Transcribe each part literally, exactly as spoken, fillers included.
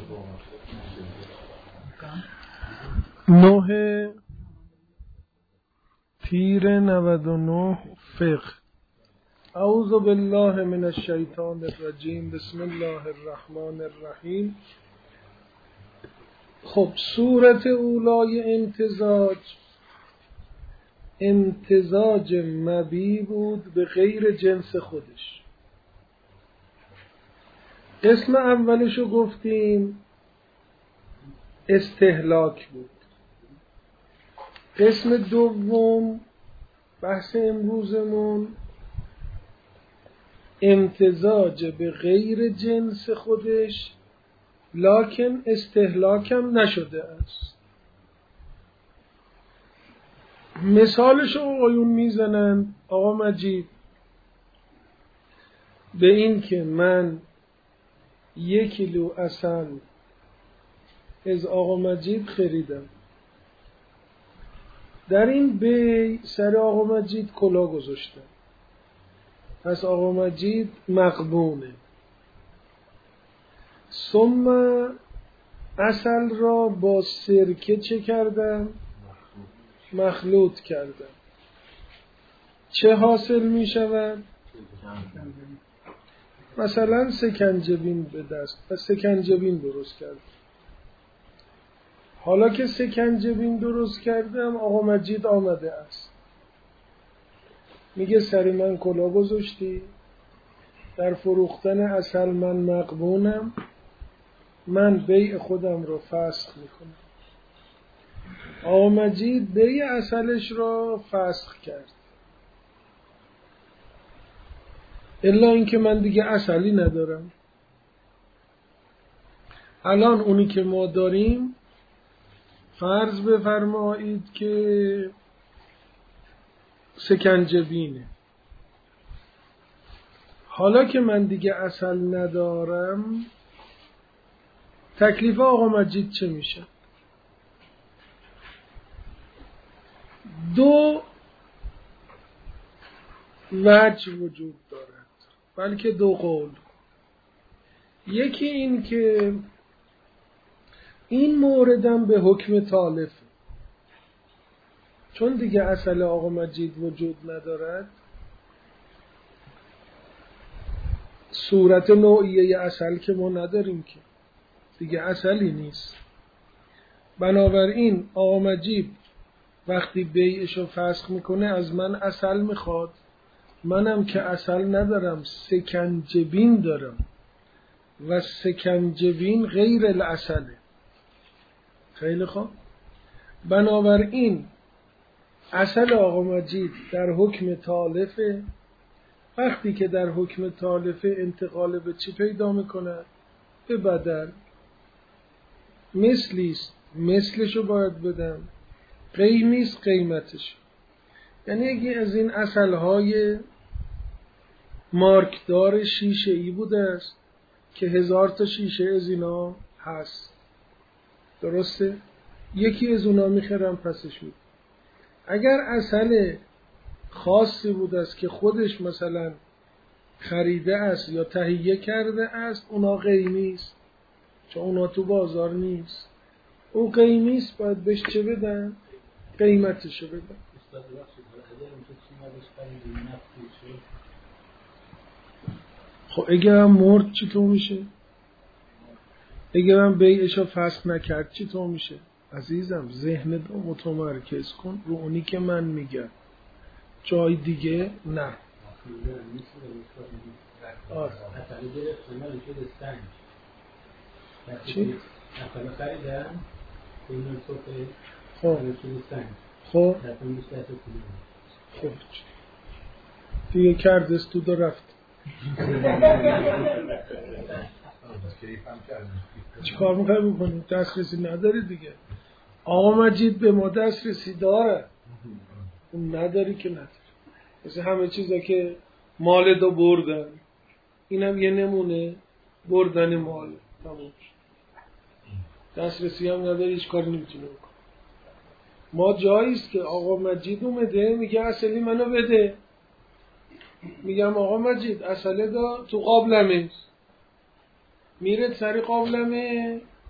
نه تیر نود و نه فقه. اعوذ بالله من الشیطان الرجیم. بسم الله الرحمن الرحیم. خب صورت اولای امتزاج امتزاج مبی بود به غیر جنس خودش. قسم اولشو گفتیم استهلاک بود. قسم دوم بحث امروزمون امتزاج به غیر جنس خودش لکن استهلاکم نشده است. مثالشو آقایون میزنن آقا مجید به این که من یک کیلو عسل از آقا مجید خریدم، در این بی سر آقا مجید کلاه گذاشتم، پس آقا مجید مغبونه. ثم عسل را با سرکه چه کردم؟ مخلوط کردم. چه حاصل می شود؟ مثلا سکنجبین به دست و سکنجبین درست کردم. حالا که سکنجبین درست کردم آقا مجید آمده است، میگه سر من کلاه گذاشتی، در فروختن عسل من مغبونم، من بیع خودم رو فسخ میکنم. آقا مجید بیع عسلش رو فسخ کرد، الا اینکه من دیگه عسلی ندارم. الان اونی که ما داریم فرض بفرمایید که سکنجبینه. حالا که من دیگه عسل ندارم تکلیف آقا مجید چه میشه؟ دو وجه وجود دارد، بلکه دو قول. یکی این که این موردم به حکم تالف، چون دیگه عسل آقا مجید وجود ندارد، صورت نوعیه عسل که ما نداریم که دیگه عسلی نیست. بنابراین آقا مجید وقتی بیعشو فسخ میکنه از من عسل میخواد، منم که عسل ندارم سکنجبین دارم و سکنجبین غیر العسله. خیلی خوب. بنابراین عسل آقا مجید در حکم تالفه. وقتی که در حکم تالفه انتقال به چی پیدا میکنه؟ به بدل. مثلیست، مثلشو باید بدم، قیمیست، قیمتش. یعنی یکی از این عسلهای مارکدار شیشه ای بوده است که هزار تا شیشه از اینا هست، درسته؟ یکی از اونا میخرم پسش بود. اگر عسل خاصی بود است که خودش مثلا خریده است یا تهیه کرده است، اونا قیمیست، چون اونا تو بازار نیست. اون قیمیست، باید بهش چه بدن؟ قیمتشو بدن. خب اگرم مرد چطور میشه؟ اگرم بیعشو فسخ نکرد چطور میشه؟ عزیزم ذهن رو متمرکز کن رو اونی که من میگم، جای دیگه نه. آره چی؟ خب خب خب دیگه کردست تو دو رفت. چی کار میخوای بکنی؟ دسترسی نداری دیگه. آقا مجید به ما دسترسی داره، اون نداری که نداری. مثل همه چیزا که مال دو بردن، اینم یه نمونه بردن مال. دسترسی هم نداری، هیچ کاری نمیتونه بکن. ما جاییست که آقا مجید اومده میگه اصلی منو بده، میگم آقا مجید اصله دا تو قابلمه، میره سری قابلمه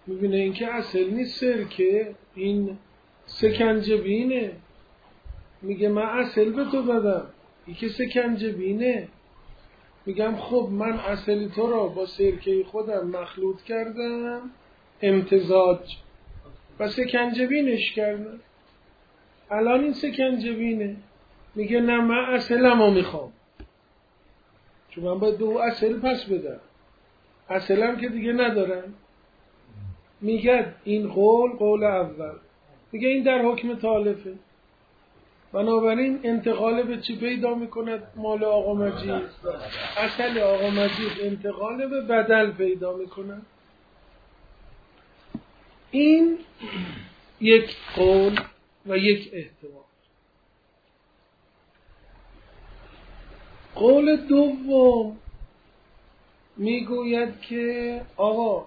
میبینه این که اصل نیست سرکه، این سکنجبینه. میگه من اصل به تو دادم، این که سکنجبینه. میگم خب من اصل تو را با سرکه خودم مخلوط کردم، امتزاج و سکنجبینش کردم، الان این سکنجبینه. میگه نه من اصلم رو میخوام، چون من باید دو اصل پس بدم، اصلم که دیگه ندارم. میگه این قول قول اول، میگه این در حکم تالفه، بنابراین انتقال به چی پیدا میکند؟ مال آقا مجید، اصل آقا مجید انتقال به بدل پیدا میکند. این یک قول و یک احتمال. قول دوم میگوید که آقا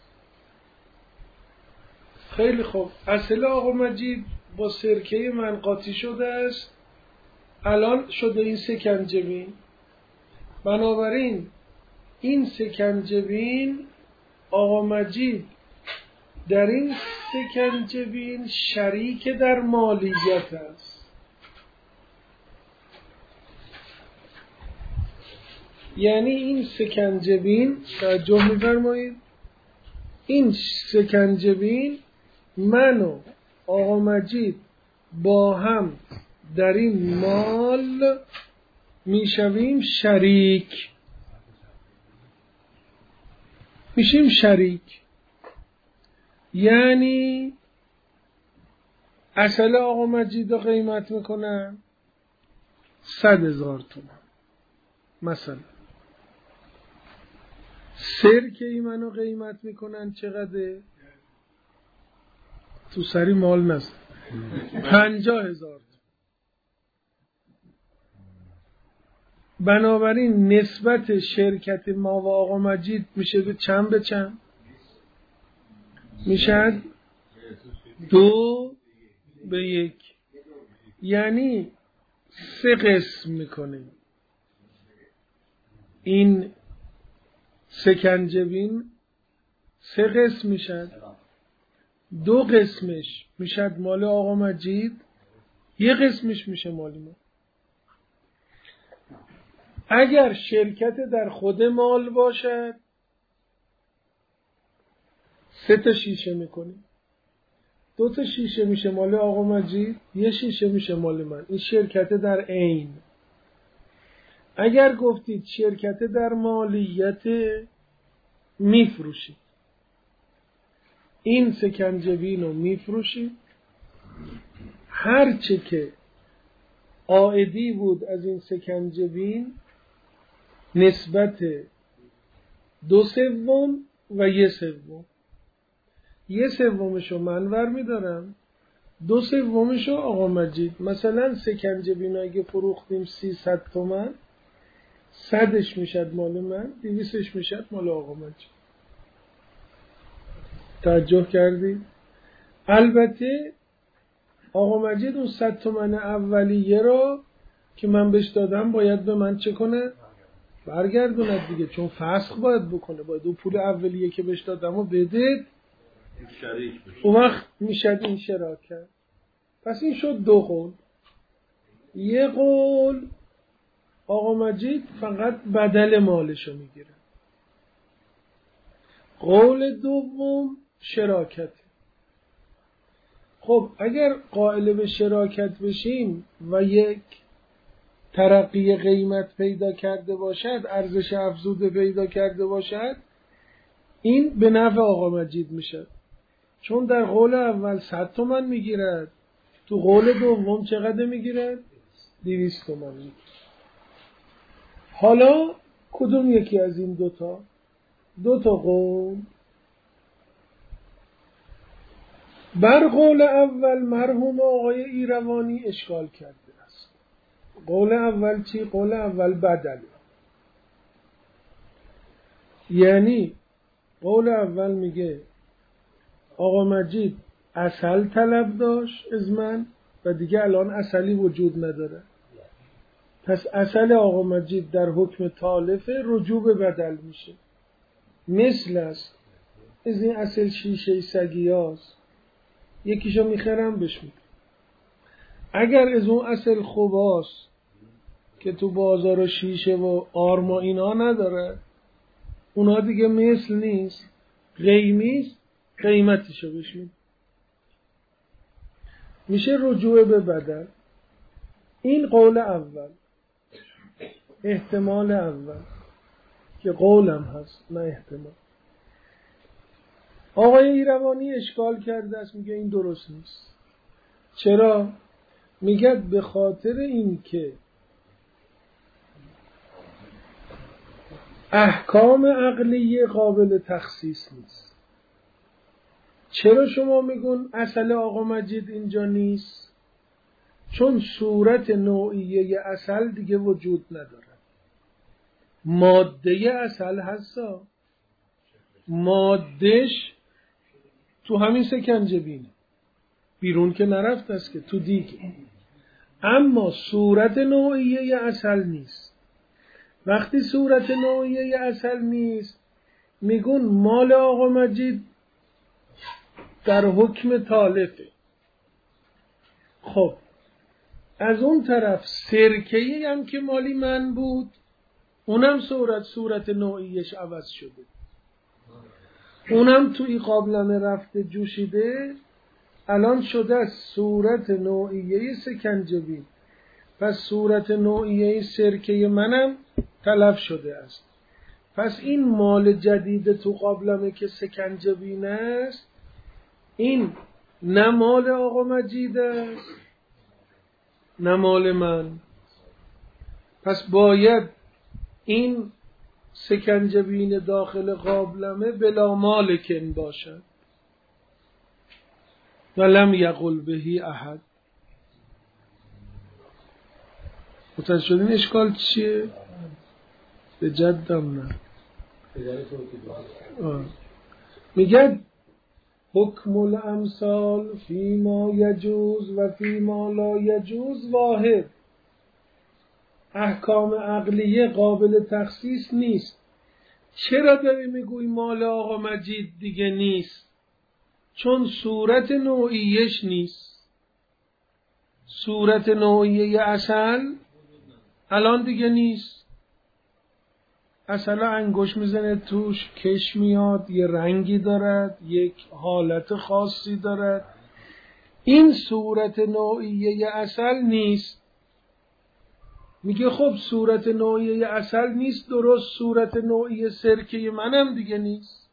خیلی خوب، اصل آقا مجید با سرکه من قاطی شده است، الان شده این سکنجبین، بنابراین این سکنجبین آقا مجید در این سکنجبین شریک در مالیت است. یعنی این سکنجبین، توجه می‌فرمایید، این سکنجبین من و آقا مجید با هم در این مال میشویم شریک، میشیم شریک. یعنی اصل آقا مجید رو قیمت میکنن صد هزار تومان مثلا، سرکه ای منو قیمت میکنن چقدر؟ تو سری مال نست پنجاه هزار. بنابراین نسبت شرکت ما و آقا مجید میشه به چند به چند؟ میشه دو به یک. یعنی سه قسم میکنیم این سکنجبین، سه قسم میشد، دو قسمش میشد مال آقا مجید، یه قسمش میشه مال ما. اگر شرکت در خود مال باشد سه تا شیشه میکنیم، دو تا شیشه میشه مال آقا مجید، یه شیشه میشه مال من. این شرکت در عین. اگر گفتید شرکت در مالیت، میفروشید این سکنجبین رو، میفروشید هرچه که عائدی بود از این سکنجبین نسبت دو سوم و یه سوم، یه سومشو من ور میدارم، دو سومشو آقا مجید. مثلا سکنجبین اگه فروختیم سیصد تومن، صدش میشد مال من، دویستش میشد مال آقا مجید. توجه کردی؟ البته آقا مجید اون صد تومن اولیه رو که من بهش دادم باید به من چه کنه؟ برگردوند دیگه، چون فسخ باید بکنه، باید اون پول اولیه که بهش دادم رو بدید، اون وقت میشد این شراکت. پس این شد دو قول. یه قول آقا مجید فقط بدل مالشو میگیره. قول دوم شراکت. خب اگر قائل به شراکت بشیم و یک ترقی قیمت پیدا کرده باشد، ارزش افزوده پیدا کرده باشد، این به نفع آقا مجید میشه، چون در قول اول صد تومن میگیرد، تو قول دوم چقدر میگیرد؟ دویست تومن میگیرد. حالا کدوم یکی از این دوتا دوتا قول؟ بر قول اول مرحوم آقای ایروانی اشکال کرده است. قول اول چی؟ قول اول بدل. یعنی قول اول میگه آقا مجید عسل طلب داشت از من و دیگه الان عسلی وجود نداره، پس عسل آقا مجید در حکم تالفه رجوع به بدل میشه. مثل است از این اصل شیشه سگی هاست، یکیشو میخرم بهش میدم. اگر از اون اصل خوباست که تو بازار شیشه و آرما اینا نداره، اونا دیگه مثل نیست، قیمیست، قیمتشو بهش میدم. میشه رجوع به بدل. این قول اول، احتمال اول که قولم هست نه احتمال. آقای ایروانی اشکال کرده است، میگه این درست نیست. چرا؟ میگه به خاطر این که احکام عقلیه قابل تخصیص نیست. چرا شما میگون اصل آقا مجید اینجا نیست؟ چون صورت نوعیه اصل دیگه وجود نداره. ماده اصل هستا، مادهش تو همین سکنجبینه، بیرون که نرفت است که تو دیگه. اما صورت نوعیه اصل نیست. وقتی صورت نوعیه اصل نیست، میگون مال آقا مجید در حکم تالفه. خب از اون طرف سرکه‌ای هم که مالی من بود، اونم صورت صورت نوعیش عوض شده، اونم توی قابلمه رفته جوشیده، الان شده صورت نوعیه سکنجبین. پس صورت نوعیه سرکه منم تلف شده است. پس این مال جدید تو قابلمه که سکنجبین است، این نه مال آقا مجید است نه مال من. پس باید این سکنجبین داخل قابلمه بلا مالکن باشد. ولم یقل بهی احد. متوجه شدین اشکال چیه؟ به جدم نه. میگه حکم الامثال فی ما یجوز و فی ما لا یجوز واحد. احکام عقلیه قابل تخصیص نیست. چرا داری میگوی مال آقا مجید دیگه نیست؟ چون صورت نوعیش نیست. صورت نوعیه اصل الان دیگه نیست. اصلا انگوش میزنه توش، کش میاد، یه رنگی دارد، یک حالت خاصی دارد. این صورت نوعیه اصل نیست. میگه خب صورت نوعیه اصل نیست، درست صورت نوعیه سرکه منم دیگه نیست.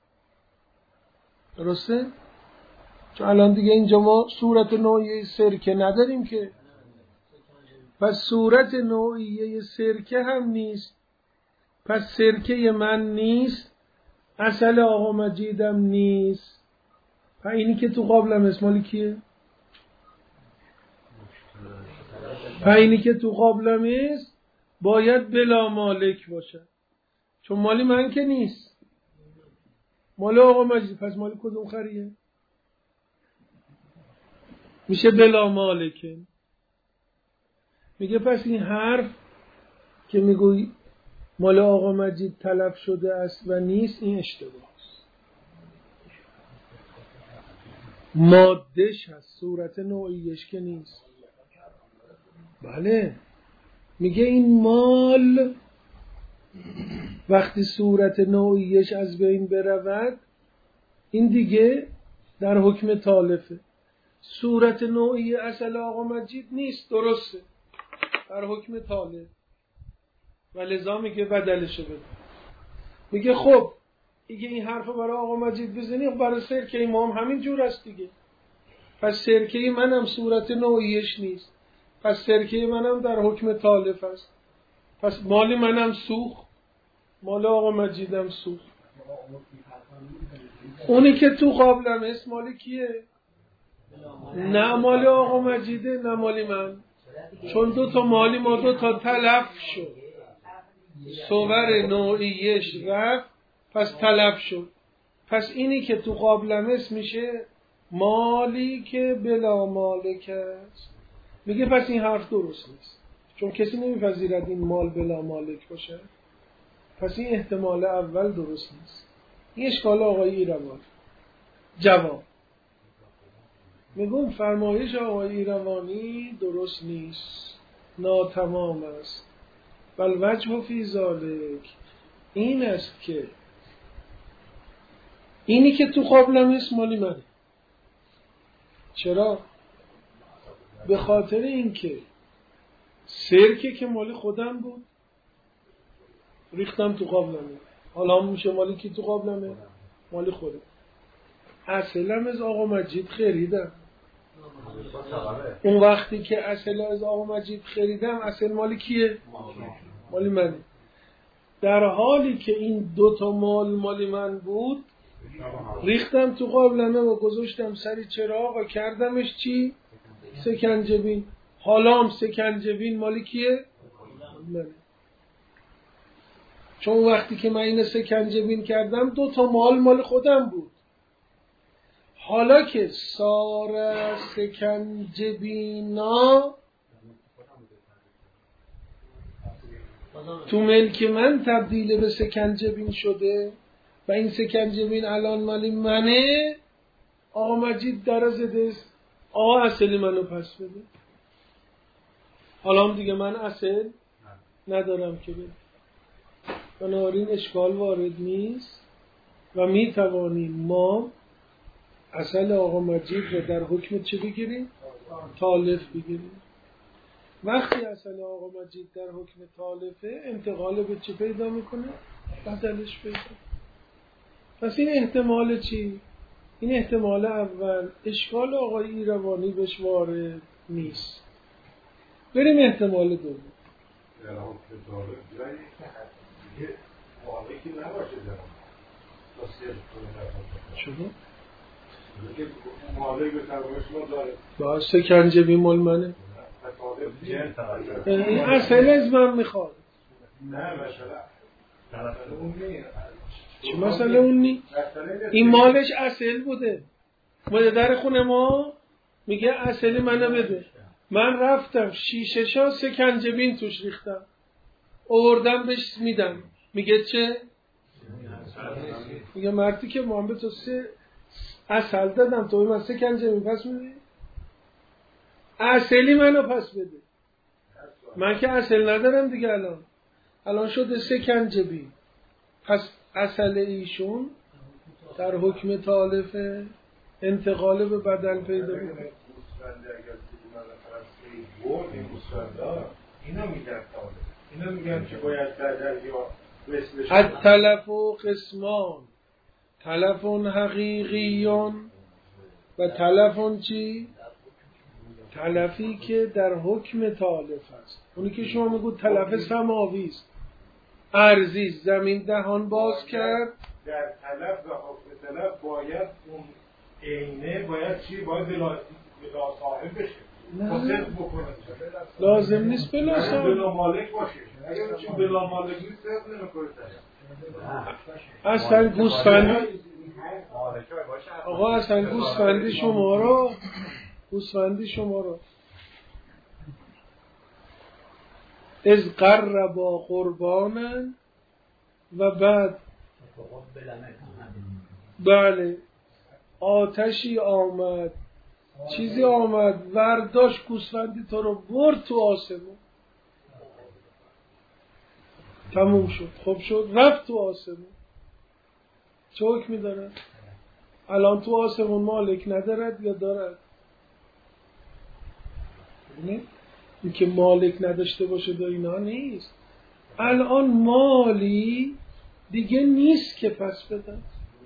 درسته؟ چون الان دیگه اینجا ما صورت نوعیه سرکه نداریم که. پس صورت نوعیه سرکه هم نیست. پس سرکه من نیست، اصل آقا مجیدم نیست. پس اینی که تو قابلم اسمالی کیه؟ پس اینی که تو قابلم است باید بلا مالک باشه، چون مالی من که نیست، مال آقا مجید. پس مالی کدوم خریه؟ میشه بلا مالکه. میگه پس این حرف که میگوی مال آقا مجید تلف شده است و نیست، این اشتباه است. مادهش هست، صورت نوعیش که نیست. بله، میگه این مال وقتی صورت نوعیش از بین برود، این دیگه در حکم تالفه. صورت نوعی اصل آقا مجید نیست، درسته، در حکم تالف، و لذا میگه بدلشه بده. میگه خب دیگه این حرف برای آقا مجید بزنی، برای سرکه امام همین جور است دیگه. پس سرکه منم صورت نوعیش نیست، پس سرکه منم در حکم تالف است. پس مال منم سوخت، مال آقا مجیدم سوخت. اونی که تو قابلم است مالی کیه؟ نه مال آقا مجیده نه مالی من، چون دو تا مالی ما دو تا تلف شد. صور نوعیش رفت، پس تلف شد. پس اینی که تو قابلم است میشه مالی که بلا مالک است. میگه پس این حرف درست نیست، چون کسی نمیپذیرد این مال بلا مالک باشه. پس این احتمال اول درست نیست. این اشکال آقای ایروانی. جواب میگم فرمایش آقای ایروانی درست نیست، ناتمام است. بل وجه فی ذالک این است که اینی که تو قابلمه مالی منه. چرا؟ به خاطر اینکه سرکه که مالی خودم بود ریختم تو قابلمه، حالا هم میشه مالی که تو قابلمه مالی خودم. اصلم از آقا مجید خریدم. اون وقتی که اصل از آقا مجید خریدم اصل مالی کیه؟ مالی منه. در حالی که این دوتا مال مالی من بود ریختم تو قابلمه و گذاشتم سری چراغ و کردمش چی؟ سکنجبین. حالا هم سکنجبین مالی کیه؟ منه. چون وقتی که من این سکنجبین کردم دو تا مال مال خودم بود. حالا که سار سکنجبینا تو ملک من تبدیل به سکنجبین شده و این سکنجبین الان مالی منه، آقا مجید در زده است آقا اصلی منو پس بده. حالا هم دیگه من اصل ندارم که بده. بنابراین اشکال وارد نیست و می توانیم ما اصل آقا مجید رو در حکم چه بگیریم؟ تالف بگیریم. وقتی اصل آقا مجید در حکم تالفه انتقال به چه پیدا میکنه؟ بدلش پیدا. پس این احتمال چی؟ این احتمال اول اشکال آقای ایروانی بهش وارد نیست. بریم احتمال دوم. در حکم تالف جایی که مالکی نباشه در چرا؟ مالک به ترمش ما داره با سکنجبین مال منه. این اصل از من میخواد. نه مثلا اون نیست. چه مسئله اون نی؟ این مالش اصل بوده. ما در خونه ما میگه اصلی منو بده. من رفتم شیشه شا سکنجبین توش ریختم آوردم بهش میدم. میگه چه؟ میگه مردی که محمد تو سه اصل دادم تو من سکنجبین پس میدی؟ اصلی منو پس بده. من که اصل ندارم دیگه. الان الان شده سکنجبین. پس اصل ایشون در حکم تالف انتقال به بدل پیدا میکنه. اینا میگن تالف. اینا میگن که باید بدل یا مثلش. التلف و قسمان، تلف حقیقیون و تلف چی؟ تلفی که در حکم تالف هست. اونی که شما میگوید تلف سماوی است، ارزی زمین دهان باز کرد. در تلف و حکم تلف باید اون عینه باید چی؟ باید بلا صاحب بشه. نه بکنه. لازم نیست بلا صاحب. بلا مالک باشه. اگر چون بلا مالک نیست صاحب نمیکنه. اصلا گوسفندی آقا اصلا گوسفندی شما رو گوسفندی شما رو از قربا قربانن و بعد بله آتشی آمد چیزی آمد ورداشت گوسفندی تو رو برد تو آسمون. تموم شد. خب شد رفت تو آسمون. چه حکمی دارد؟ الان تو آسمون مالک ندارد یا دارد؟ نه؟ این که مالک نداشته باشه دا اینا نیست. الان مالی دیگه نیست که پس بدن.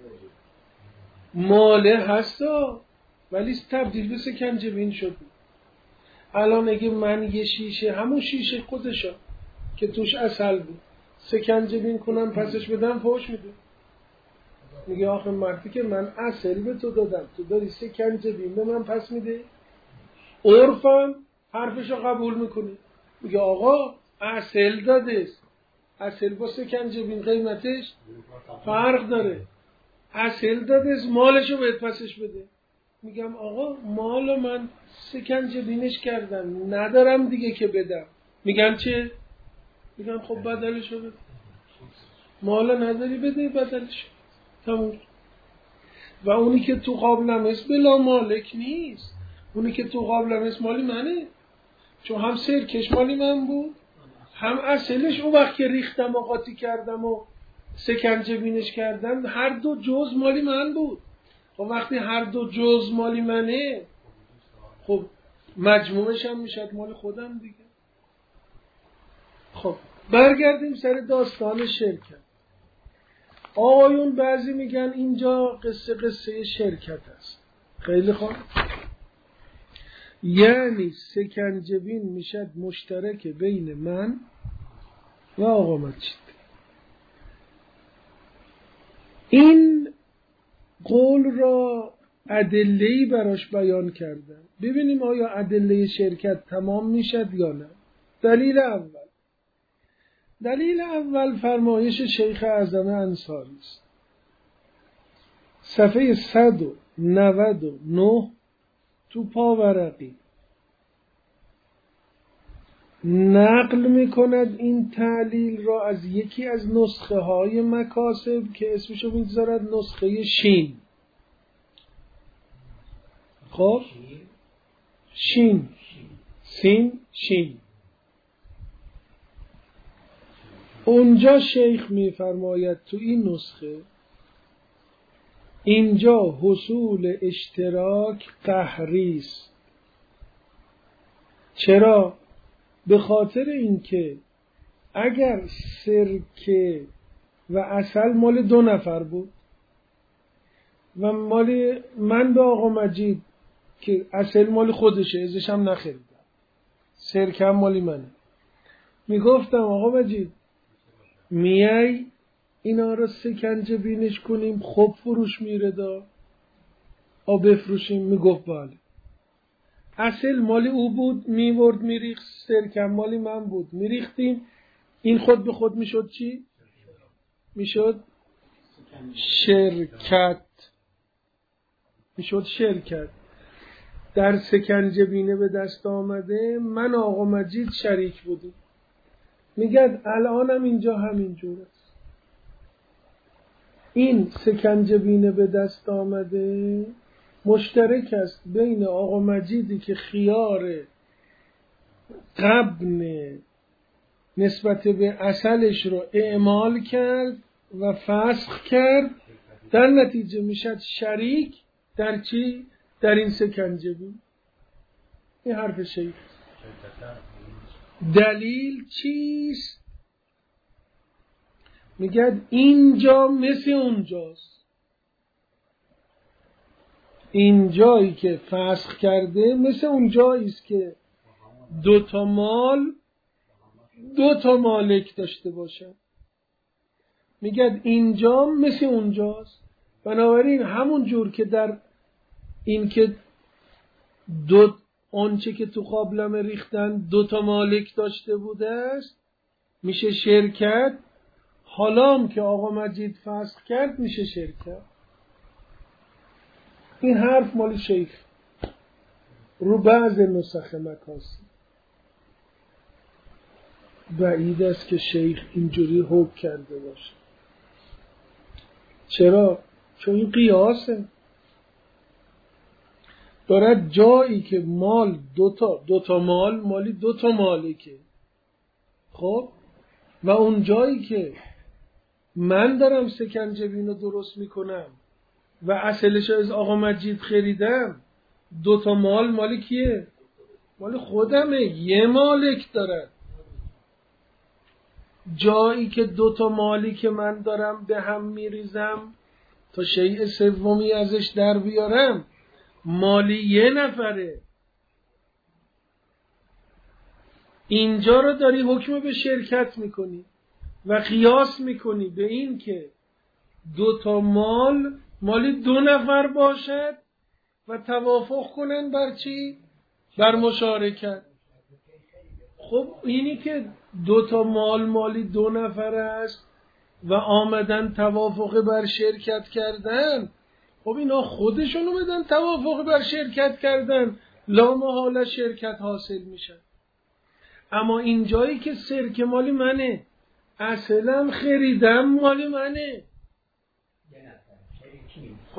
ماله هستا ولی تبدیل به سکنجبین شد. الان اگه من یه شیشه همون شیشه خودشا که توش عسل بود سکنجبین کنم پسش بدم فوش میده. میگه آخه مردی که من عسل به تو دادم تو داری سکنجبین به من پس میده. عرفم حرفشو قبول میکنه. میگه آقا عسل داده است. عسل با سکنجبین قیمتش فرق داره. عسل داده است مالشو بهت پسش بده. میگم آقا مالو من سکنجبینش کردم ندارم دیگه که بدم. میگن چه؟ میگم خب بدلشو بده. مالو نداری بده بدلشو. تموم. و اونی که تو قابلم است بلا مالک نیست، اونی که تو قابلم است مالی منه، چون هم سرکش مالی من بود، هم اصلش اون وقت که ریختم و قاطی کردم و سکنجه بینش کردم هر دو جز مالی من بود. خب وقتی هر دو جز مالی منه، خب مجموعش هم میشد مال خودم دیگه. خب برگردیم سر داستان شرکت. آقایون بعضی میگن اینجا قصه قصه شرکت است. خیلی خوب، یعنی سکنجبین میشد مشترک بین من و آقا مجید. این قول را ادله‌ای براش بیان کردن. ببینیم آیا ادله شرکت تمام میشد یا نه. دلیل اول دلیل اول فرمایش شیخ اعظم انصاری است. صفحه صد و نود و نه تو پاورقی نقل میکند این تعلیل را از یکی از نسخه های مکاسب که اسمشو میگذارد نسخه شین. خب شین سین شین. اونجا شیخ میفرماید تو این نسخه اینجا حصول اشتراک قهری است. چرا؟ به خاطر اینکه اگر سرکه و عسل مال دو نفر بود و مال من به آقا مجید که عسل مال خودشه ازش هم نخریدم، سرکه هم مالی منه، میگفتم آقا مجید میای اینا رو سکنجه بینش کنیم خوب فروش میره دا آ بفروشیم؟ میگفت بله. اصل مالی او بود، میورد میریخت، سرکم مالی من بود، میریختیم، این خود به خود میشد چی؟ میشد شرکت. میشد شرکت در سکنجه بینه به دست آمده. من آقا مجید شریک بودیم. میگد الانم اینجا همین جور است. این سکنجه بینه به دست آمده مشترک است بین آقا مجیدی که خیار غبن نسبت به عسلش رو اعمال کرد و فسخ کرد، در نتیجه میشد شریک در چی؟ در این سکنجه بین. این حرف شیخ. دلیل چیست؟ میگه اینجا مثل اونجاست. این جایی که فسخ کرده مثل اون جایی است که دو تا مال دو تا مالک داشته باشه. میگه اینجا مثل اونجاست. بنابراین همون جور که در این که دو آنچه که تو قابلمه ریختن دو تا مالک داشته بوده است میشه شرکت. حالا هم که آقا مجید فسخ کرد میشه شرکت. این حرف مال شیخ رو بعض نسخ مکاسی. بعید است که شیخ اینجوری حکم کرده باشه. چرا؟ چون این قیاسه. دارد جایی که مال دوتا دوتا مال مالی دوتا مالکه، خب و اون جایی که من دارم سکنجه بینو درست میکنم و اصلش از آقا مجید خریدم، دوتا مال مالی کیه؟ مال خودمه، یه مالک دارد. جایی که دوتا مالی که من دارم به هم میریزم تا شیء سومی ازش در بیارم مالی یه نفره. اینجا رو داری حکم به شرکت میکنی و قیاس میکنی به این که دو تا مال مالی دو نفر باشد و توافق کنن بر چی؟ بر مشارکت. خب اینی که دو تا مال مالی دو نفر است و آمدن توافق بر شرکت کردن، خب اینا خودشون اومدن توافق بر شرکت کردن، لا محاله شرکت حاصل میشه. اما این جایی که سرکه مالی منه، اصلا خریدم مالی منه،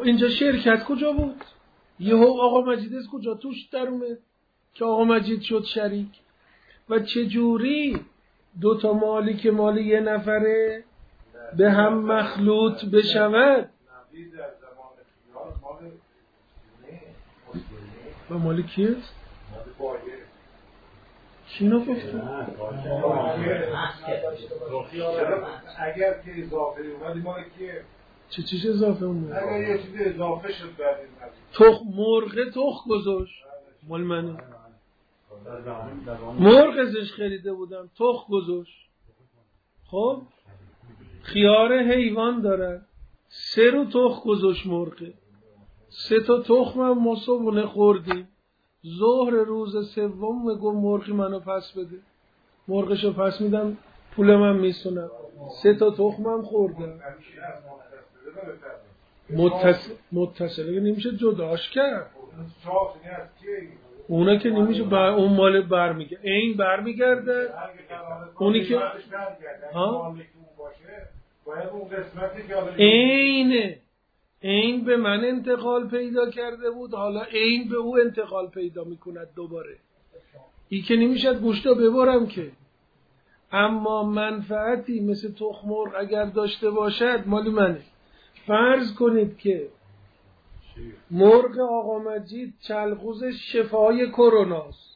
اینجا شرکت کجا بود؟ یهو آقا مجید از کجا توش در اومد که آقا مجید شد شریک؟ و چجوری دو تا مالی که مال یه نفره به هم مخلوط بشود؟ و مال کیست؟ کی اینو گفته؟ اگر که اضافه اومدی مال کیه؟ چه چیز اضافه اومد؟ اگر یه چیز اضافه شد بعد این تخم مرغ تخم گذاشت مال منه. مرغ ازش خریده بودم تخم گذاشت. خب خیار حیوان دارن، سه رو تخم گذاشت مرغه، سه تا تخم هم ما صبحونه خوردیم. ظهر روز سوم میگم مرغی منو پس بده، مرغشو پس میدم پول من میسونم. سه تا تخم هم خوردم. متصل متصله نمیشه جداش کرد. اونه که نمیشه بر... اون مال برمیگرده، این برمیگرده. اونی که ها اینه، این به من انتقال پیدا کرده بود، حالا این به او انتقال پیدا میکند دوباره. این که نمیشد گوشتا ببرم که. اما منفعتی مثل تخم مرغ اگر داشته باشد مال منه. فرض کنید که مرغ آقا مجید چلقوز شفای کروناست.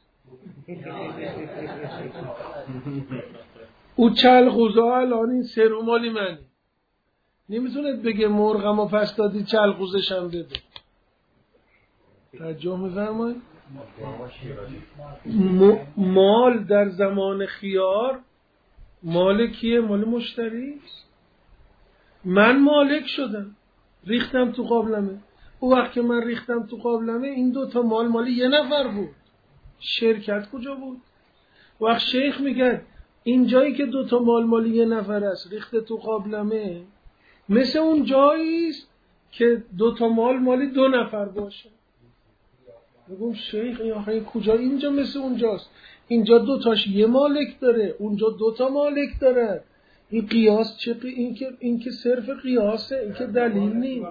او چلقوزا الان این سرو مالی منه. نمیتونید بگه مرغمو پس دادی چلقوزشم بده. توجه می‌فرمایید؟ مال در زمان خیار مال کیه؟ مال مشتری. من مالک شدم، ریختم تو قابلمه. او وقت که من ریختم تو قابلمه این دو تا مال مالی یه نفر بود. شرکت کجا بود؟ وقت شیخ میگه این جایی که دو تا مال مالی یه نفر است ریخته تو قابلمه، مثل اون جایی است که دو تا مال مالی دو نفر باشه. میگم شیخ این آخه کجا اینجا مثل اونجاست؟ اینجا دو تاش یه مالک داره، اونجا دو تا مالک داره. این قیاس چه قی... این که این که صرف قیاسه، این که دلیل نیست.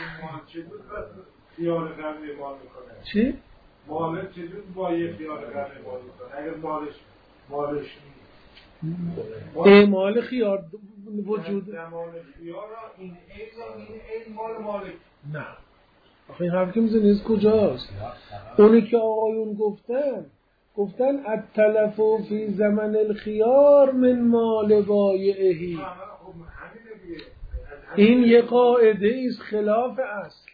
چی؟ مالک چجور با یه خیار غم مال میکنه؟ اگر مالش مالش اعمال خیار وجود زمان خیار این این این مال مالک نه. آخه این حرف که میزنی از کجاست؟ اونی که آقایون گفتن گفتن التلف فی زمن الخیار من مال بایعه. این یه قاعده است خلاف اصل.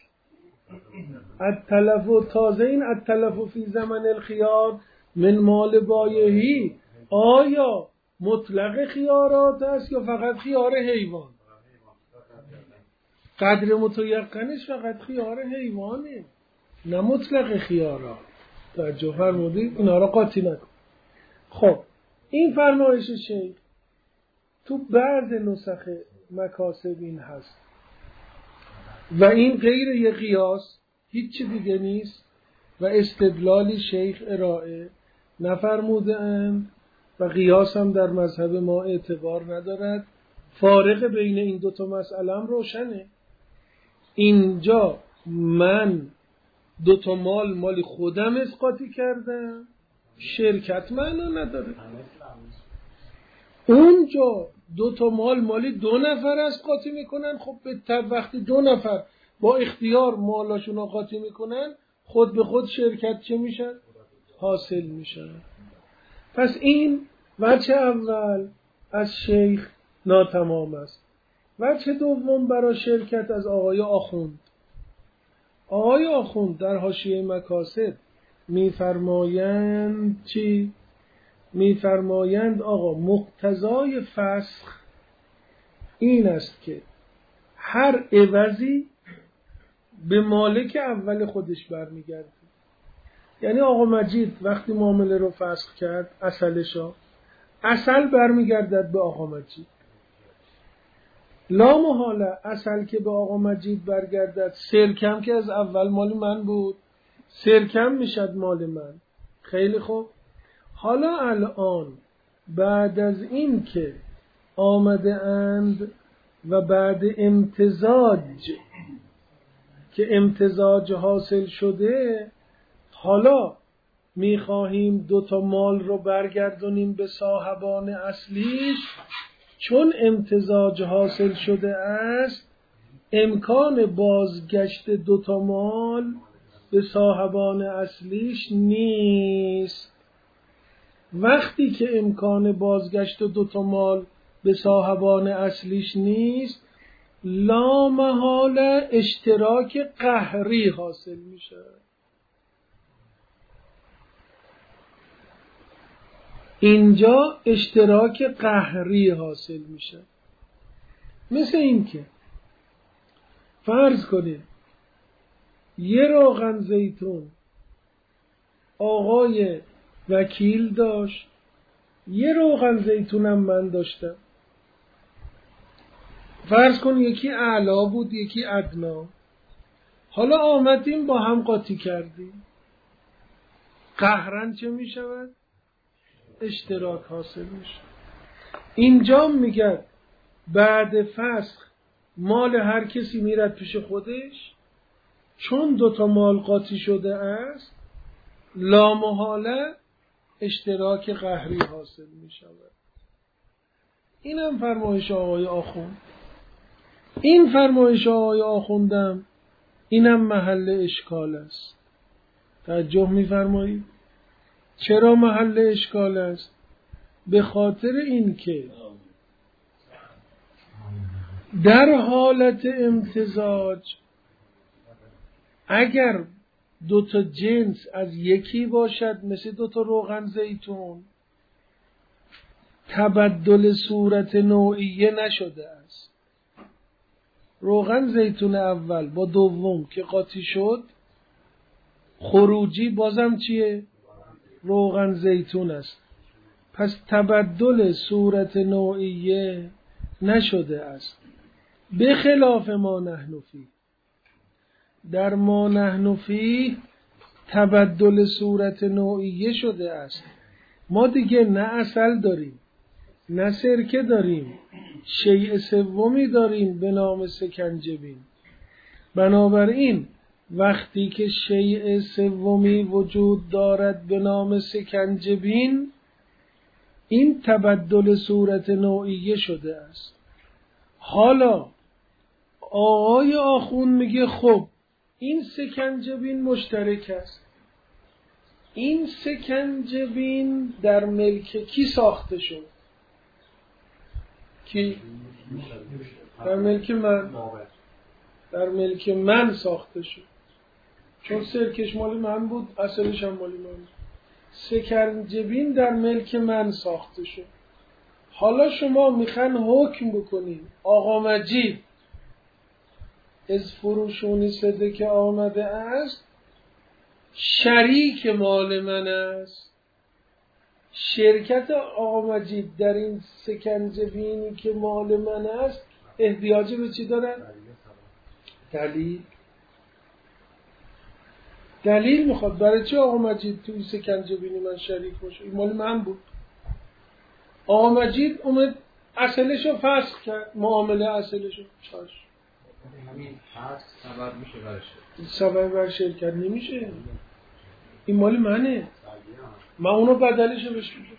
التلف تازه این التلف فی زمن الخیار من مال بایعه آیا مطلق خیارات است یا فقط خیار حیوان؟ قدر متیقنش فقط خیار حیوانه، نه مطلق خیارات. توجه فرمودید؟ اینا را قاطی نکن. خب این فرمایش شیخ تو بعض نسخ مکاسب این هست و این غیر یه قیاس هیچ دیگه نیست و استدلالی شیخ ارائه نفرموده اند و قیاس هم در مذهب ما اعتبار ندارد. فارق بین این دوتا مسئله هم روشنه. اینجا من دوتا مال مالی خودم اسقاطی کردم، شرکت معنا نداره. اونجا دوتا مال مالی دو نفر اسقاطی میکنن. خب به طب وقتی دو نفر با اختیار مالاشون رو قاطی میکنن خود به خود شرکت چه میشن؟ حاصل میشن. پس این وجه اول از شیخ ناتمام است. وجه دوم برای شرکت از آقای آخوند. آقای آخوند در حاشیه مکاسب میفرمایند چی؟ میفرمایند آقا مقتضای فسخ این است که هر عوضی به مالک اول خودش برمیگرده. یعنی آقا مجید وقتی معامله رو فسخ کرد اصلشا، اصل برمیگردد به آقا مجید. لا محاله اصل که به آقا مجید برگردد، سرکم که از اول مال من بود سرکم میشد مال من. خیلی خوب. حالا الان بعد از این که آمده اند و بعد امتزاج که امتزاج حاصل شده، حالا میخواهیم دوتا مال رو برگردونیم به صاحبان اصلیش، چون امتزاج حاصل شده است امکان بازگشت دوتا مال به صاحبان اصلیش نیست. وقتی که امکان بازگشت دوتا مال به صاحبان اصلیش نیست، لا محاله اشتراک قهری حاصل میشه. اینجا اشتراک قهری حاصل میشه. مثل این که فرض کنید یه روغن زیتون آقای وکیل داشت، یه روغن زیتونم من داشتم. فرض کن یکی اعلا بود یکی ادنا. حالا آمدیم با هم قاطی کردیم. قهرن چه می شود؟ اشتراک حاصل میشه. اینجا میگن بعد فسخ مال هر کسی میرد پیش خودش، چون دوتا مال قاطی شده است لامحاله اشتراک قهری حاصل می شود. این هم فرمایش آقای آخوند. این فرمایش آقای آخوندم اینم محل اشکال است. توجه می فرمایید؟ چرا محل اشکال است؟ به خاطر این که در حالت امتزاج اگر دو تا جنس از یکی باشد، مثل دو تا روغن زیتون، تبدل صورت نوعیه نشده است. روغن زیتون اول با دوم که قاطی شد، خروجی بازم چیه؟ روغن زیتون است. پس تبدل صورت نوعیه نشده است. به خلاف ما نحن فیه، در ما نحن فیه تبدل صورت نوعیه شده است. ما دیگه نه عسل داریم نه سرکه داریم، شیء سومی داریم به نام سکنجبین. بنابراین وقتی که شیء سومی وجود دارد به نام سکنجبین، این تبدل صورت نوعیه شده است. حالا آقای آخوند میگه خب این سکنجبین مشترک است. این سکنجبین در ملک کی ساخته شد؟ کی؟ در ملک من. در ملک من ساخته شد، چون سرکش مال من بود، اصلش هم مال من بود. سکنجبین در ملک من ساخته شد. حالا شما میخوان حکم بکنید آقا مجید از فروشونی صده که آمده است شریک مال من است. شرکت آقا مجید در این سکنجبینی که مال من است احتیاج به چی دارن؟ دلیل. دلیل میخواد. برای چه آقا مجید توی سکنجبینی من شریک باشه؟ این مال من بود. آقا مجید اومد اصلشو فسخ کرد، معامله اصلشو چاش. همین فسخ سبب میشه برای شرکت. سبب برای شرکت نمیشه. این مال منه. من اونو بدلشو بهش میدم.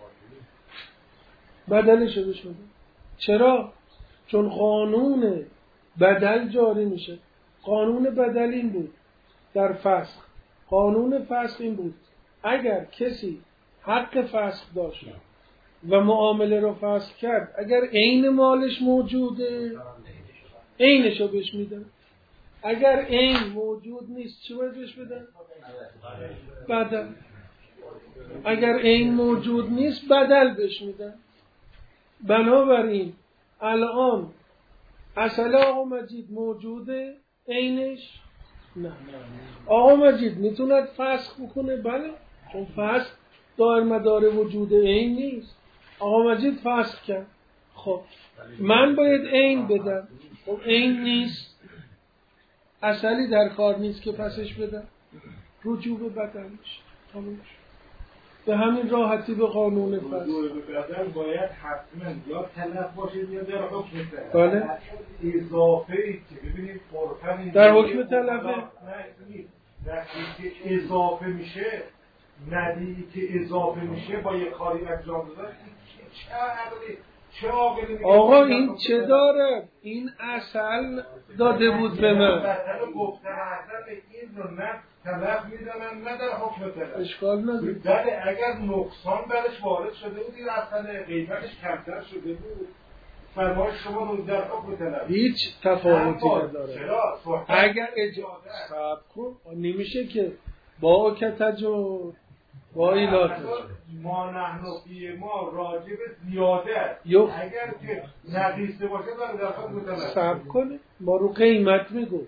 بدلشو بهش میدم. چرا؟ چون قانون بدل جاری میشه. قانون بدل این بود در فسخ. قانون فسخ این بود اگر کسی حق فسخ داشت و معامله رو فسخ کرد، اگر عین مالش موجوده عینشو بهش میدن. اگر عین موجود نیست چی باید بهش بدن؟ بدل. اگر عین موجود نیست بدل بهش میدن. بنابراین الان اصل آقا مجید موجوده، عینش نه. آقا مجید میتوند فسخ بکنه؟ بله، چون فسخ دار مدار وجود عین نیست. آقا مجید فسخ کرد، خب من باید عین بدم. خب عین نیست، اصلی در کار نیست که پسش بدم. رجوع به بدل میشه. به همین راحتی به قانون فصل بدن باید حتما یا تلف باشه یا در حکم تلف. بله. اضافه ای که ببینید عرفاً در حکم تلفه نه نیست. وقتی که اضافه میشه ندی که اضافه میشه با یه کاری انجام دادن چه عقلی چه عاقلی میگه آقا این چه داره؟ این اصل داده بود به من. مثلا گفتن اصل این رو نه تلف میدونن نه در حکم تلف. اشکال نداره. بله اگر نقصان برش وارد شده بود این اصل قیمتش کمتر شده بود فرمایش شما رو در حکم تلف. هیچ تفاوتی نداره. چرا؟ اگر اجازه صبر کن نمیشه که با کتج و با ایلاتج ما نحنفی ما راجب زیاده است اگر که نقیصه باشه در حکم تلف. صبر کنه ما رو قیمت میگو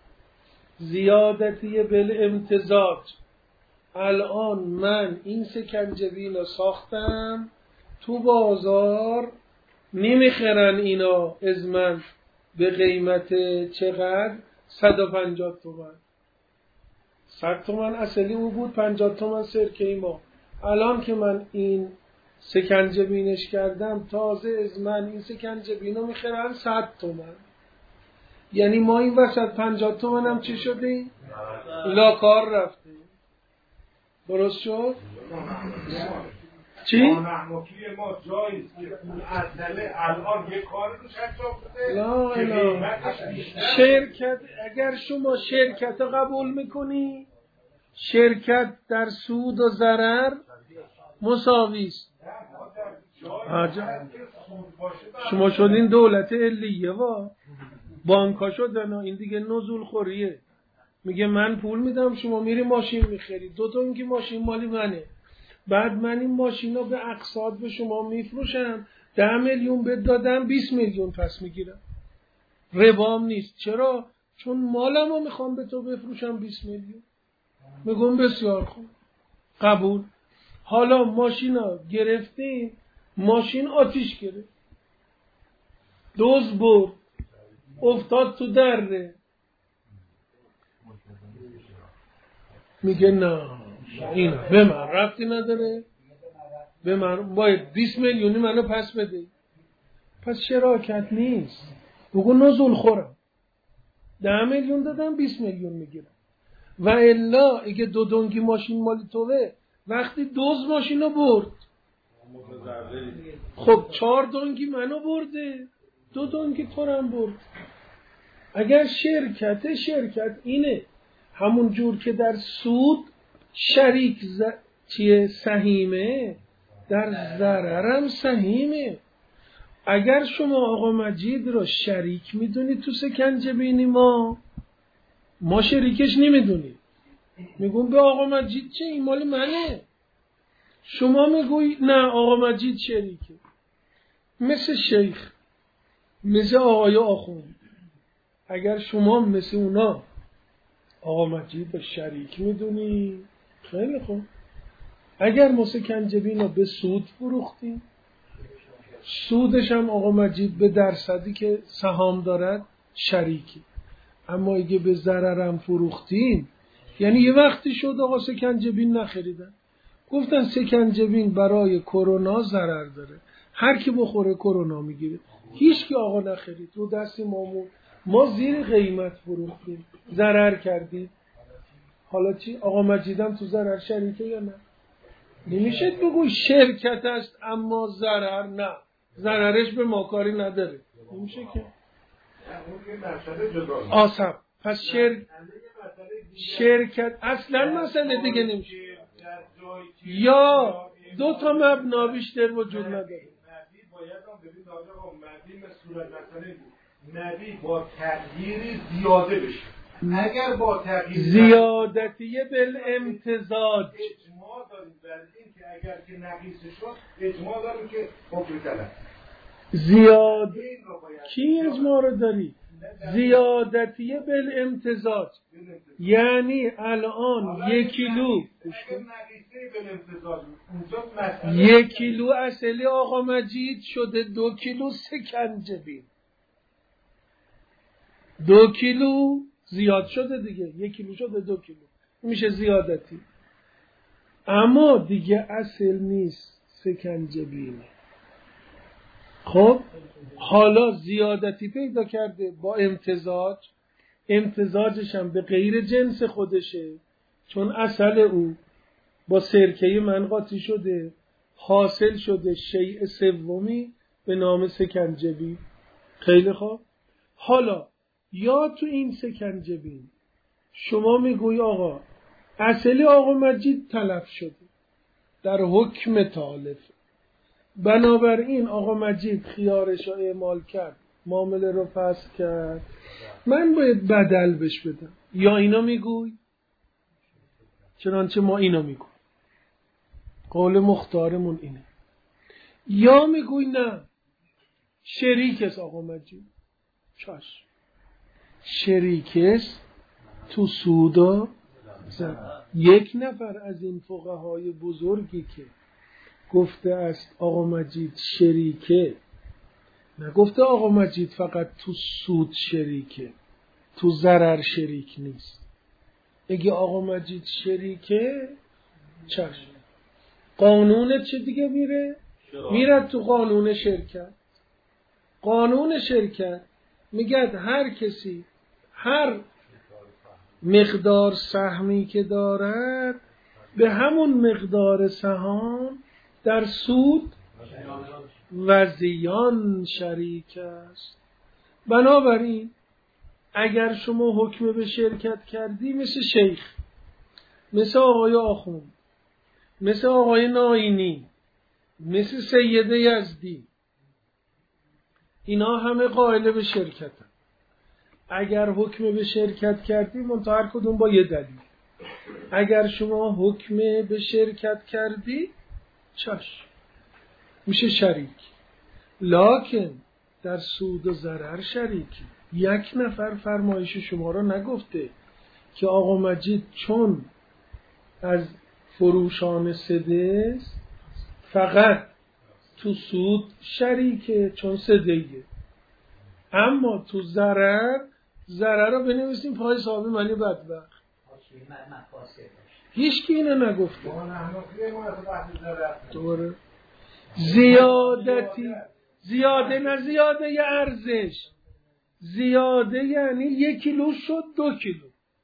زیادتی بالامتزاج. الان من این سکنجبین رو ساختم تو بازار نمیخرن اینا از من به قیمت چقدر؟ صد و پنجاه تومن. صد تومن اصلی او بود، پنجاه تومن سرکه ما. الان که من این سکنجبینش کردم تازه از من این سکنجبین رو میخرن صد تومن. یعنی ما این وسط پنجاه تومن هم چی شدیم؟ لاکار رفتیم. درست شد؟ چی؟ نحنفی ما جاییست که پول اصله الان یک کاری رو انجام بده لا که لا قیمتش بیشتر. شرکت اگر شما شرکت رو قبول میکنی شرکت در سود و ضرر مساوی است. شما شدین دولت علیه وا بانکا شدن این دیگه نزول خوریه. میگه من پول میدم شما میری ماشین میخری دو تا اینکه ماشین مالی منه بعد من این ماشین رو به اقساط به شما میفروشم ده میلیون بد دادم بیست میلیون پس میگیرم. ربام نیست. چرا؟ چون مالم رو میخوام به تو بفروشم بیست میلیون. میگم بسیار خوب قبول. حالا ماشین ها گرفتیم ماشین آتیش گرفت دوز برد افتاد تو دره. میگه نه این به من ربطی نداره به من باید بیست میلیونی منو پس بده. پس شراکت نیست. بگو نزول خورم ده میلیون دادم بیست میلیون میگیرم. و الا اگه دو دنگی ماشین مالی توه وقتی دوز ماشینو برد خب چهار دنگی منو برده دو دنگی تو هم برد. اگر شرکت شرکت اینه همون جور که در سود شریک ز... چیه سهیمه در ضررم سهیمه. اگر شما آقا مجید رو شریک میدونی تو سکنجبینی ما ما شریکش نمیدونی میگون به آقا مجید چه این مال منه شما میگوی نه آقا مجید شریکه. مثل شیخ مثل آقای آخوند اگر شما مثل اونا آقا مجید رو شریک میدونی خیلی خوب. اگر ما سکنجبین رو به سود فروختیم سودش هم آقا مجید به درصدی که سهام دارد شریکی. اما اگه به ضررم فروختیم یعنی یه وقتی شد آقا سکنجبین نخریدن گفتن سکنجبین برای کرونا ضرر داره هر کی بخوره کرونا میگیره هیچ کی آقا نخرید رو دستی مامون ما زیر قیمت فروختیم ضرر کردیم. حالا چی؟ آقا مجیدم تو ضرر شریکه یا نه؟ نمیشه بگوی شرکت است اما ضرر نه ضررش به ما کاری نداره. نمیشه که آسم. پس شر... شرکت اصلا مسئله دیگه نمیشه یا دو تا مبنا بیشتر وجود نداره. نبی با تغییری زیاده بشه اگر با تغییر زیادتی بالامتزاج اجماع داریم بر این که اگر که نقیص شد اجماع داریم که حکم تلف زیاد کی اجماع رو داری؟ زیادتی بالامتزاج یعنی الان یک کیلو یک کیلو اصلی آقا مجید شده دو کیلو سکنجبین دو کیلو زیاد شده دیگه یک کیلو شده دو کیلو میشه زیادتی. اما دیگه اصل نیست سکنجبینه. خب حالا زیادتی پیدا کرده با امتزاج، امتزاجش هم به غیر جنس خودشه، چون اصل او با سرکه من قاطی شده، حاصل شده شیء سومی به نام سکنجبین. خیلی خوب. حالا یا تو این سکنجبین شما میگوی آقا اصل آقا مجید تلف شده در حکم تالف، بنابراین آقا مجید خیارش رو اعمال کرد، معامله رو فسخ کرد، من باید بدل بش بدم. یا اینا میگوی، چنانچه ما اینا میگوی، قول مختارمون اینه. یا میگوی نه شریکست آقا مجید، چاش شریکست تو سودا زد. یک نفر از این فقهای بزرگی که گفته است آقا مجید شریکه، نگفته آقا مجید فقط تو سود شریکه، تو ضرر شریک نیست. اگه آقا مجید شریکه چشم، قانون چه دیگه میره؟ میره تو قانون شرکت. قانون شرکت میگه هر کسی هر مقدار سهمی که دارد به همون مقدار سهام در سود و زیان شریک است. بنابراین اگر شما حکم به شرکت کردی مثل شیخ، مثل آقای آخوند، مثل آقای ناینی، مثل سید یزدی، اینا همه قائل به شرکت هم. اگر حکم به شرکت کردی منتها هر کدوم با یه دلیل، اگر شما حکم به شرکت کردی چشم میشه شریک، لکن در سود و ضرر شریکی. یک نفر فرمایش شما را نگفته که آقا مجید چون از فروشان سده است فقط تو سود شریکه چون سدهیه، اما تو ضرر ضرر رو بنویسیم پای صاحب منی بدبخت. هیچ کی اینو نگفته. دوره زیادتی زیاده نه زیاده یه ارزش، زیاده یعنی یک کیلو شد دو کیلو،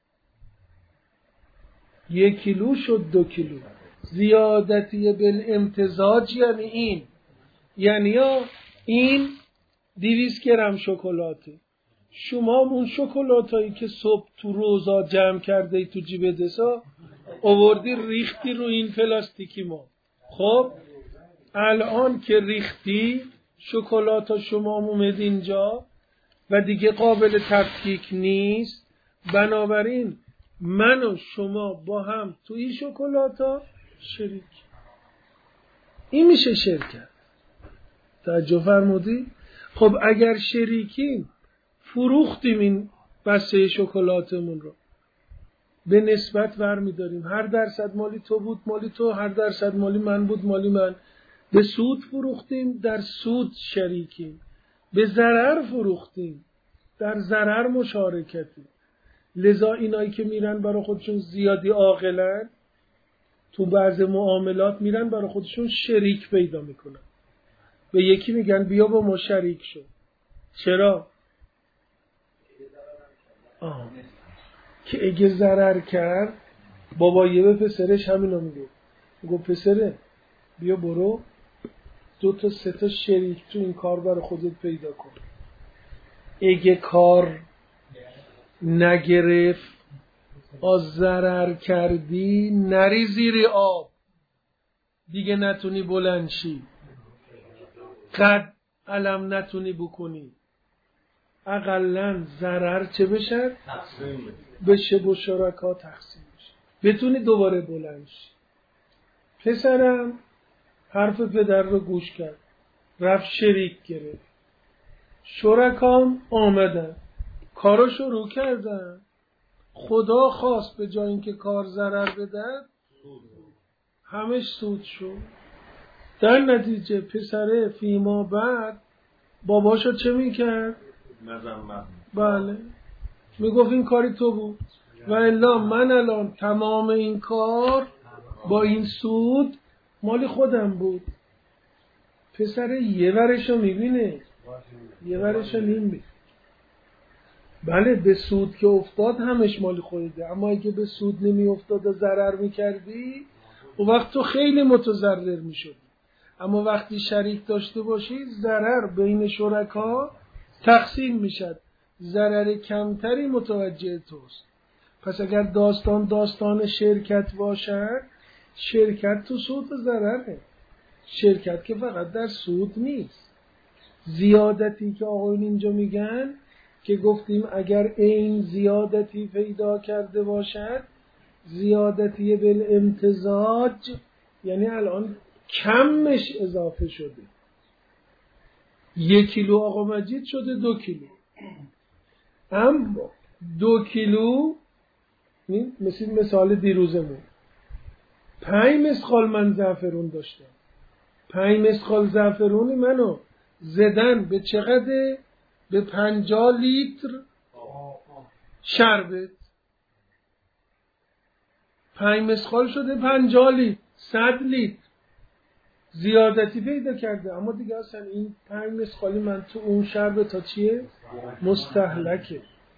یک کیلو شد دو کیلو. زیادتی بالامتزاج یعنی این، یعنی یا این دویست گرم شکلاته، شما اون شکلاتایی که صبح تو روزا جمع کرده ای تو جیب دسا آوردی ریختی رو این پلاستیکی ما. خب الان که ریختی شکلاتا شما اومد اینجا و دیگه قابل تفکیک نیست، بنابراین من و شما با هم تو این شکلاتا شریک. این میشه شرکت. توجه فرمودی؟ خب اگر شریکیم فروختیم این بسته شکلاتمون رو به نسبت برمی داریم، هر درصد مالی تو بود مالی تو، هر درصد مالی من بود مالی من. به سود فروختیم در سود شریکیم، به ضرر فروختیم در ضرر مشارکتیم. لذا اینایی که میرن برای خودشون زیادی عاقلن تو بعض معاملات میرن برای خودشون شریک پیدا میکنن، به یکی میگن بیا با ما شریک شو. چرا؟ آه. که اگه ضرر کرد بابایه به پسرش همینو میگه، میگه پسره بیا برو دو تا سه تا شریک تو این کار برای خودت پیدا کن. اگه کار نگرفت از ضرر کردی نری زیر آب دیگه نتونی بلند شی، قد علم نتونی بکنی، اقلن ضرر چه بشه؟ بشه با شرکا تقسیم بشه بتونی دوباره بلند شی. پسرم حرف پدر رو گوش کرد، رفت شریک گرفت، شرکام آمدن کارو شروع کردن، خدا خواست به جای اینکه کار ضرر بده همش سود شد. در نتیجه پسره فیما بعد باباشو چه میکرد؟ مذمت. بله میگفت این کاری تو بود و الا من الان تمام این کار با این سود مال خودم بود. پسر یه ورشو میبینه، یه ورشو نمیبینه. بله به سود که افتاد همش مال خودته، اما اگه به سود نمی افتاد و ضرر میکردی اون وقت تو خیلی متضرر میشدی. اما وقتی شریک داشته باشی ضرر بین شرکا تقسیم میشد، ضرر کمتری متوجه توست. پس اگر داستان داستان شرکت باشد، شرکت تو سود و ضرره. شرکت که فقط در سود نیست. زیادتی که آقایون اینجا میگن که گفتیم اگر این زیادتی پیدا کرده باشد، زیادتی بالامتزاج، یعنی الان کمش اضافه شده. یک کیلو آقا مجید شده دو کیلو. اما دو کیلو مثل مثال دیروزمون، پنج مسخال من زعفرون داشتم. پنج مسخال زعفرون منو زدن به چقدر؟ به پنجاه لیتر شربت. پنج مسخال شده پنجاه لیتر، صد لیتر زیادتی پیدا کرده. اما دیگه اصلا این پنج مسخالی من تو اون شربت تا چیه؟ مستهلکه.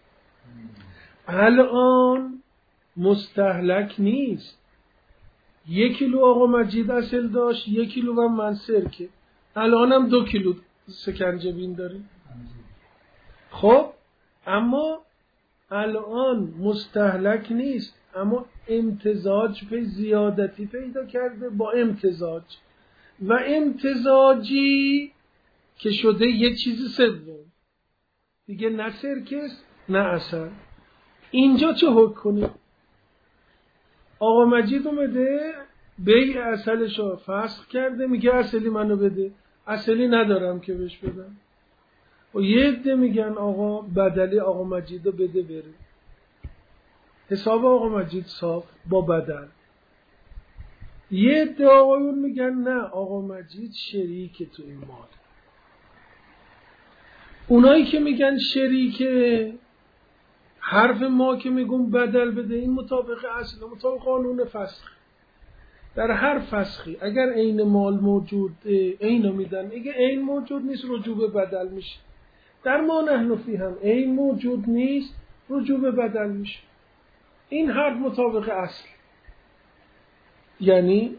الان مستهلک نیست. یک کیلو آقا مجید اصل داشت، یک کیلو و من سرکه، الان هم دو کیلو سکنجبین داریم. خب اما الان مستهلک نیست، اما امتزاج به زیادتی پیدا کرده با امتزاج، و امتزاجی که شده یه چیز سوم دیگه، نه سرکس نه اصل. اینجا چه حکم کنیم؟ آقا مجید اومده بیع اصلشو فسخ کرده، میگه اصلی منو بده. اصلی ندارم که بهش بدم. و یه عده میگن آقا بدلی آقا مجیدو بده بره. حساب آقا مجید صاف با بدل. یه عده آقایون میگن نه آقا مجید شریک تو این مال. اونایی که میگن شریکه، حرف ما که میگم بدل بده، این مطابق اصل، مطابق قانون فسخ. در هر فسخی اگر عین مال موجود، عینو میدن، اگه عین موجود نیست رجوع به بدل میشه. در ما نحن فی هم عین موجود نیست، رجوع به بدل میشه. این حرف مطابق اصل، یعنی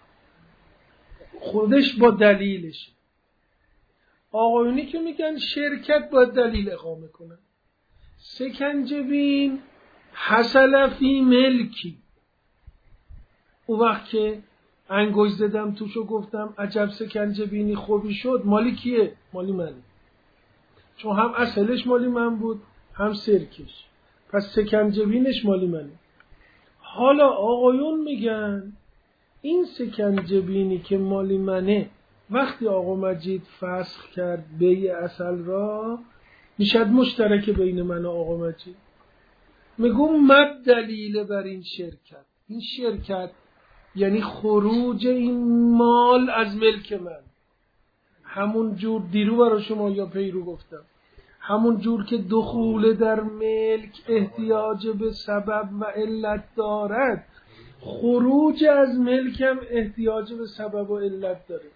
خودش با دلیلش. آقایونی که میگن شرکت با دلیل اقامه کنن. سکنجبین حصل فی ملکی، اون وقت که انگوش زدم توشو گفتم عجب سکنجبینی خوبی شد، مالی کیه؟ مالی منه، چون هم اصلش مالی من بود هم سرکش، پس سکنجبینش مالی منه. حالا آقایون میگن این سکنجبینی که مالی منه، وقتی آقا مجید فسخ کرد بیع اصل را، میشد مشترک بین من و آقا مجید. میگم مد دلیل بر این شرکت. این شرکت یعنی خروج این مال از ملک من. همون جور دیرو برای شما یا پیرو گفتم، همون جور که دخول در ملک احتیاج به سبب و علت دارد، خروج از ملکم احتیاج به سبب و علت داره.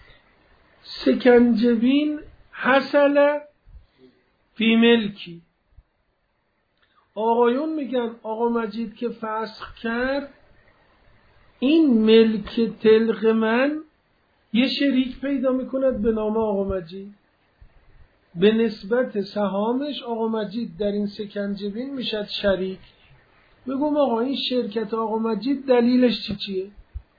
سکنجبین حصل فی ملکی. آقایون میگن آقا مجید که فسخ کرد، این ملک تلق من یه شریک پیدا میکند به نام آقا مجید. به نسبت سهامش آقا مجید در این سکنجبین میشد شریک. بگم آقا این شرکت آقا مجید دلیلش چی چیه؟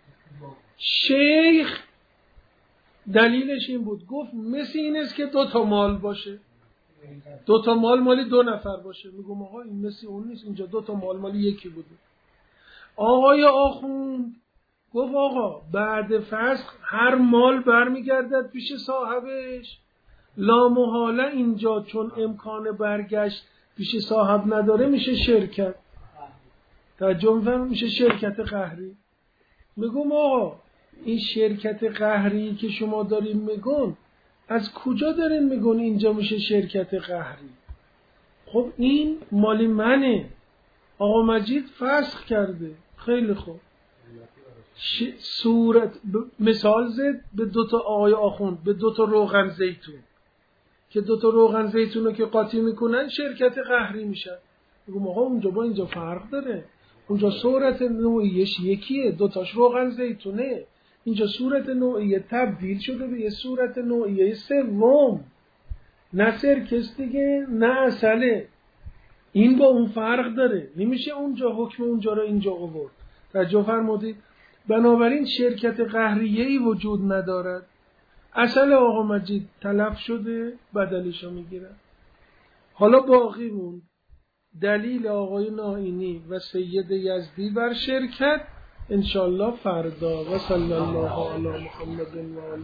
شیخ دلیلش این بود، گفت مثل این است که دو تا مال باشه، دو تا مال مالی دو نفر باشه. میگم آقا این مثل اون نیست، اینجا دو تا مال مالی یکی بوده. آقای آخوند گفت آقا بعد فسخ هر مال برمیگردد پیش صاحبش، لا محاله اینجا چون امکان برگشت پیش صاحب نداره میشه شرکت. ترجمه فهم میشه شرکت قهری. میگم آقا این شرکت قهری که شما دارین میگن، از کجا دارین میگن اینجا میشه شرکت قهری؟ خب این مالی منه، آقا مجید فسخ کرده. خیلی خوب، ش... صورت ب... مثال زد به دوتا آقای آخوند، به دوتا روغن زیتون که دوتا روغن زیتون رو که قاطی میکنن شرکت قهری میشن. بگم آقا اونجا با اینجا فرق داره، اونجا صورت نوعیش یکیه، دوتاش روغن زیتونه، اینجا صورت نوعیه تبدیل شده به یه صورت نوعیه سوم، نه سرکس دیگه نه عسله. این با اون فرق داره، نمیشه اونجا حکم اونجا رو اینجا آورد. توجه فرمودید؟ بنابراین شرکت قهریه‌ای وجود ندارد. عسل آقا مجید تلف شده، بدلشو میگیرن. حالا باقی موند دلیل آقای نائینی و سید یزدی بر شرکت انشالله فردا. و صلی الله علی محمد و آله.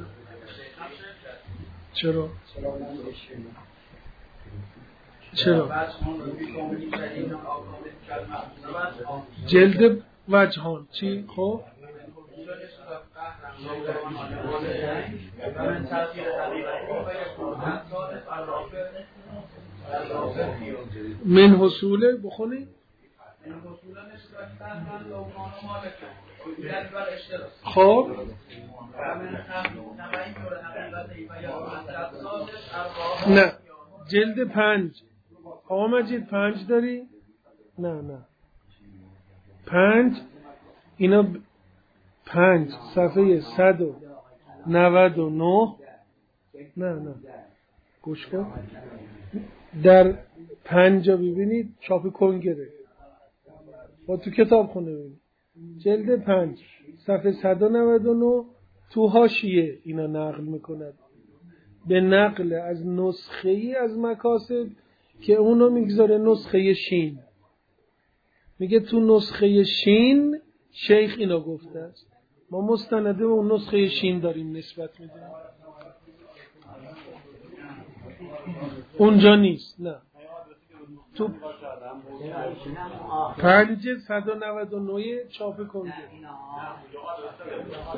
چرا؟ چرا؟ جلد وجهان چی؟ خب من حصوله بخونی؟ خب نه جلد پنج. آقا مجید پنج داری؟ نه نه پنج، اینا ب... پنج صفحه صد و نود و نه. نه نه گوش کن، در پنجا ببینید چاپ کنگره با تو کتاب خونه ببینید جلد پنج صفحه صد و نود و نه تو حاشیه اینا نقل میکند به نقل از نسخه ای از مکاسب که اونو میگذاره نسخه شین. میگه تو نسخه شین شیخ اینا گفته است، ما مستنده به اون نسخه شین داریم نسبت میدیم، اونجا نیست. نه تو پنج صد و نود و نه چاپ کنده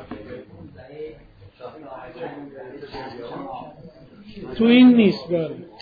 تو این نیست. بله